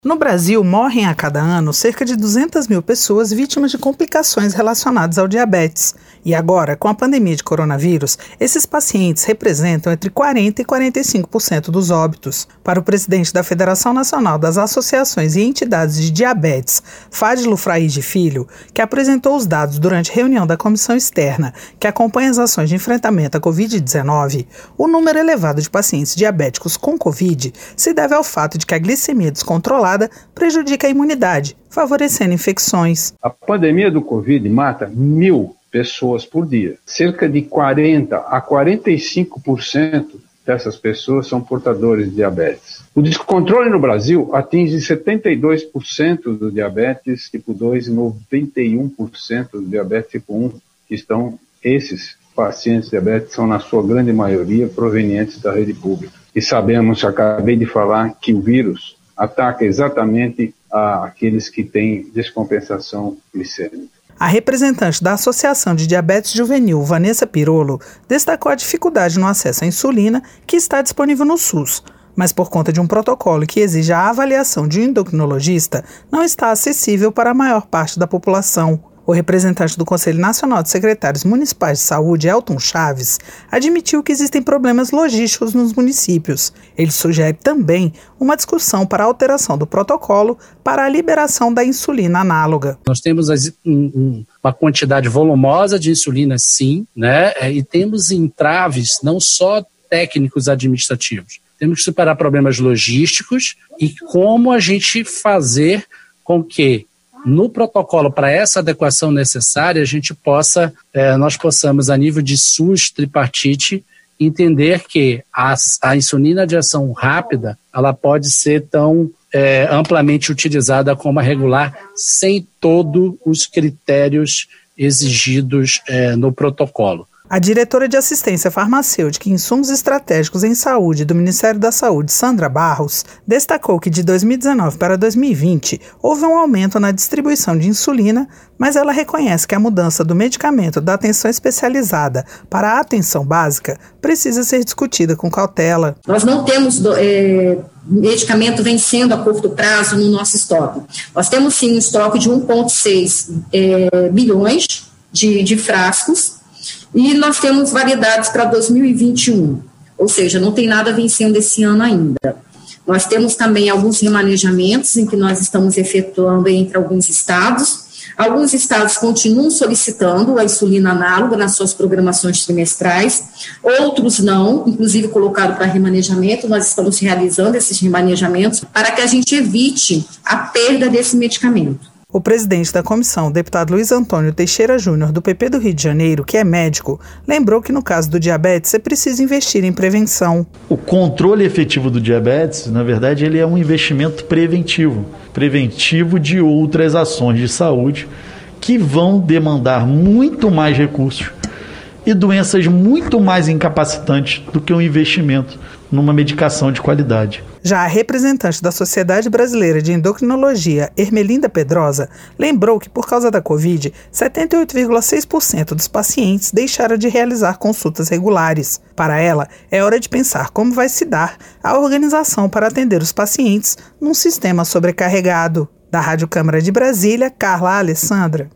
No Brasil, morrem a cada ano cerca de 200 mil pessoas vítimas de complicações relacionadas ao diabetes. E agora, com a pandemia de coronavírus, esses pacientes representam entre 40% e 45% dos óbitos. Para o presidente da Federação Nacional das Associações e Entidades de Diabetes, Fadilo Fraide Filho, que apresentou os dados durante reunião da comissão externa que acompanha as ações de enfrentamento à Covid-19, o número elevado de pacientes diabéticos com Covid se deve ao fato de que a glicemia descontrolada prejudica a imunidade, favorecendo infecções. A pandemia do Covid mata 1.000 pessoas por dia. Cerca de 40% a 45% dessas pessoas são portadores de diabetes. O descontrole no Brasil atinge 72% do diabetes tipo 2 e 91% do diabetes tipo 1, que estão, esses pacientes diabéticos são, na sua grande maioria, provenientes da rede pública. E sabemos, acabei de falar, que o vírus ataca exatamente aqueles que têm descompensação glicêmica. A representante da Associação de Diabetes Juvenil, Vanessa Pirolo, destacou a dificuldade no acesso à insulina que está disponível no SUS, mas por conta de um protocolo que exige a avaliação de um endocrinologista, não está acessível para a maior parte da população. O representante do Conselho Nacional de Secretários Municipais de Saúde, Elton Chaves, admitiu que existem problemas logísticos nos municípios. Ele sugere também uma discussão para a alteração do protocolo para a liberação da insulina análoga. Nós temos uma quantidade volumosa de insulina, sim, né? E temos entraves não só técnicos administrativos. Temos que superar problemas logísticos e como a gente fazer com que no protocolo, para essa adequação necessária, nós possamos, a nível de SUS tripartite, entender que a insulina de ação rápida, ela pode ser tão amplamente utilizada como a regular, sem todos os critérios exigidos no protocolo. A diretora de Assistência Farmacêutica e Insumos Estratégicos em Saúde do Ministério da Saúde, Sandra Barros, destacou que de 2019 para 2020 houve um aumento na distribuição de insulina, mas ela reconhece que a mudança do medicamento da atenção especializada para a atenção básica precisa ser discutida com cautela. Nós não temos medicamento vencendo a curto prazo no nosso estoque. Nós temos sim um estoque de 1,6 bilhões de frascos, e nós temos variedades para 2021, ou seja, não tem nada vencendo esse ano ainda. Nós temos também alguns remanejamentos em que nós estamos efetuando entre alguns estados. Alguns estados continuam solicitando a insulina análoga nas suas programações trimestrais, outros não, inclusive colocado para remanejamento. Nós estamos realizando esses remanejamentos para que a gente evite a perda desse medicamento. O presidente da comissão, o deputado Luiz Antônio Teixeira Júnior, do PP do Rio de Janeiro, que é médico, lembrou que no caso do diabetes é preciso investir em prevenção. O controle efetivo do diabetes, na verdade, ele é um investimento preventivo de outras ações de saúde que vão demandar muito mais recursos e doenças muito mais incapacitantes do que um investimento numa medicação de qualidade. Já a representante da Sociedade Brasileira de Endocrinologia, Ermelinda Pedrosa, lembrou que por causa da Covid, 78,6% dos pacientes deixaram de realizar consultas regulares. Para ela, é hora de pensar como vai se dar a organização para atender os pacientes num sistema sobrecarregado. Da Rádio Câmara de Brasília, Carla Alessandra.